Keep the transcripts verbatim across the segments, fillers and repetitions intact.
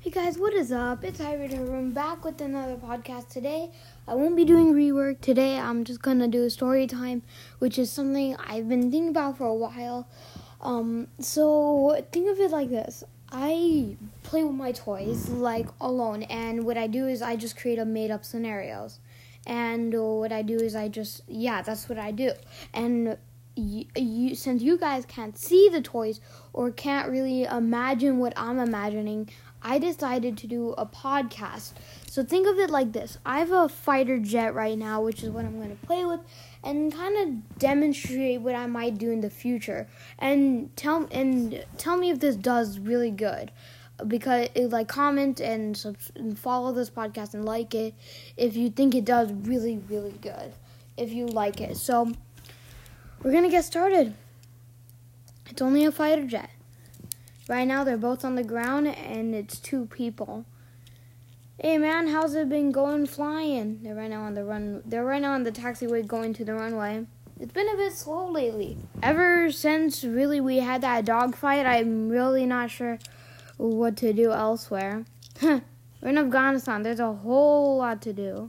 Hey guys, what is up? It's Hybrid Haroon back with another podcast today. I won't be doing rework today. I'm just gonna do a story time, which is something I've been thinking about for a while. Um, so think of it like this. I play with my toys like alone, and what I do is I just create a made-up scenarios. And what I do is I just yeah, that's what I do. And You, you, since you guys can't see the toys or can't really imagine what I'm imagining, I decided to do a podcast. So think of it like this. I have a fighter jet right now, which is what I'm going to play with and kind of demonstrate what I might do in the future. And tell and tell me if this does really good. Because it, like comment and, sub- and follow this podcast and like it if you think it does really, really good. If you like it. So we're going to get started. It's only a fighter jet. Right now, they're both on the ground, and it's two people. Hey, man, how's it been going flying? They're right now on the run. They're right now on the taxiway going to the runway. It's been a bit slow lately. Ever since, really, we had that dogfight, I'm really not sure what to do elsewhere. We're in Afghanistan. There's a whole lot to do.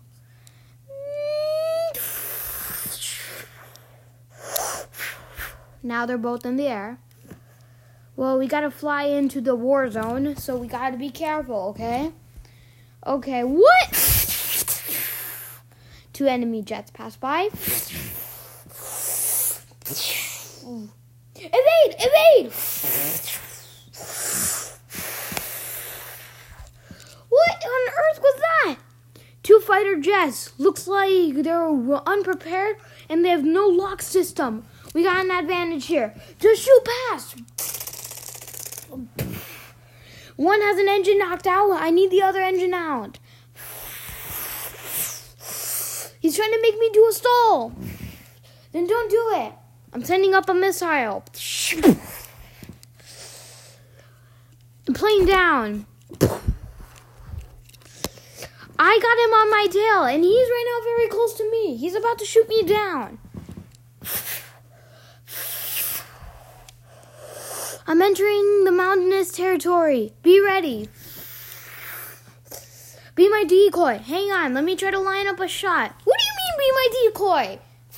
Now they're both in the air. Well, we gotta fly into the war zone, so we gotta be careful, okay? Okay, what? Two enemy jets pass by. Evade! Evade! What on earth was that? Two fighter jets. Looks like they're unprepared and they have no lock system. We got an advantage here. Just shoot past. One has an engine knocked out. I need the other engine out. He's trying to make me do a stall. Then don't do it. I'm sending up a missile. Plane down. I got him on my tail, and he's right now very close to me. He's about to shoot me down. I'm entering the mountainous territory. Be ready. Be my decoy. Hang on. Let me try to line up a shot. What do you mean, be my decoy?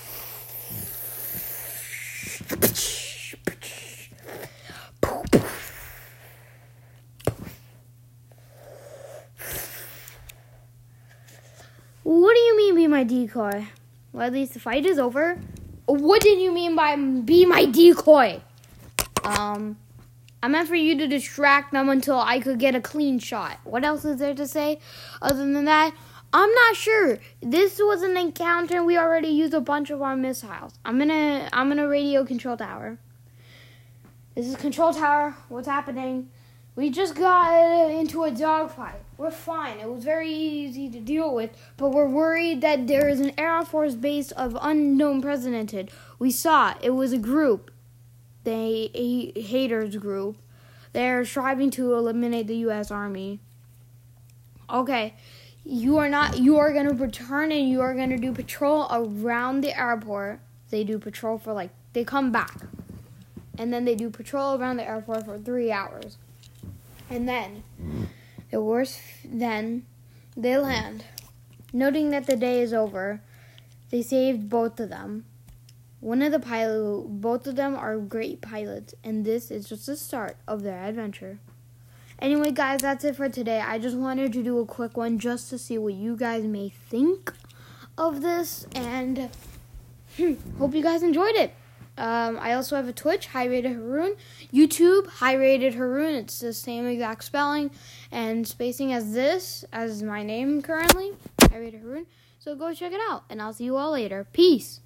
What do you mean, be my decoy? Well, at least the fight is over. What did you mean by be my decoy? Um, I meant for you to distract them until I could get a clean shot. What else is there to say other than that? I'm not sure. This was an encounter. We already used a bunch of our missiles. I'm gonna, I'm gonna radio control tower. This is control tower. What's happening? We just got into a dogfight. We're fine. It was very easy to deal with, but we're worried that there is an Air Force base of unknown presidented. We saw it. It was a group. The a haters group. They're striving to eliminate the U S Army. Okay, you are not. You are gonna return and you are gonna do patrol around the airport. They do patrol for like they come back, and then they do patrol around the airport for three hours, and then the worst. Then they land, noting that the day is over. They saved both of them. One of the pilots, both of them are great pilots, and this is just the start of their adventure. Anyway, guys, that's it for today. I just wanted to do a quick one just to see what you guys may think of this, and hmm, hope you guys enjoyed it. Um, I also have a Twitch, High Rated Haroon, YouTube, High Rated Haroon. It's the same exact spelling and spacing as this, as my name currently, High Rated Haroon. So go check it out, and I'll see you all later. Peace.